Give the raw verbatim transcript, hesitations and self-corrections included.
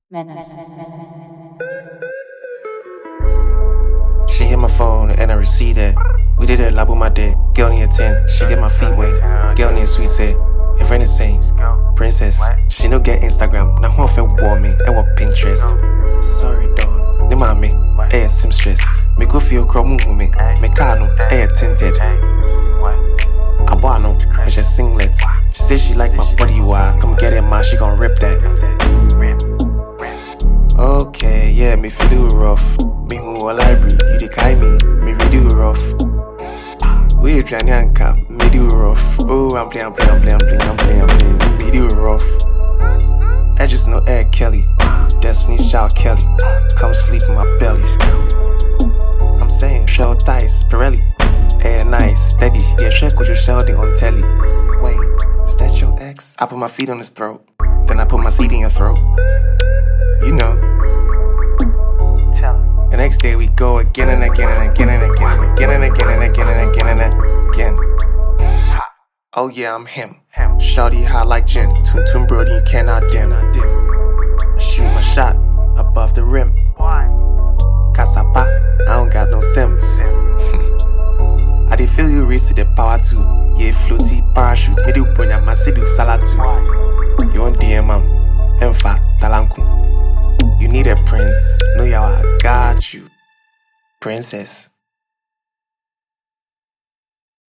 Menace. She hit my phone and I received it. We did it lab with my dick, girl need a ten. She get my feet wet, girl need a sweet set. Your friend is saying, princess, she no get Instagram. Now who feel warm me, I want Pinterest. Sorry, Dawn, the mommy, eh, sim stress. Me go feel crumb with me, me car no, eh, tinted. Abuano, me just singlet. She say she like my body, why? Come get it, man, she gon' rip that. Okay, yeah, me feel rough. Me who a library, you dey kai me, me really rough. We trying anchor, me do rough. Oh, I'm playing, I'm playing, I'm playing, I'm playing, I'm playing, I'm playing. Me do rough. I just know Ed Kelly, Destiny Shaw Kelly. Come sleep in my belly. I'm saying, shell ties, Pirelli. Air nice, steady. Yeah, check with your shell on telly. Wait, is that your ex? I put my feet on his throat, then I put my seat in your throat. You know. The next day we go again and again and again and again and again and again and again and again and again. Oh yeah, I'm him. Shawty hot like gin. Toon Toon Brody, you cannot dim. I shoot my shot above the rim. Kasapa, I don't got no sim. I did feel you race to the power too. Yeah, floaty parachutes. Me do bonya masidu salad too. You want D M am? Emfa talanku. You need a prince. No, y'all, I got you. Princess.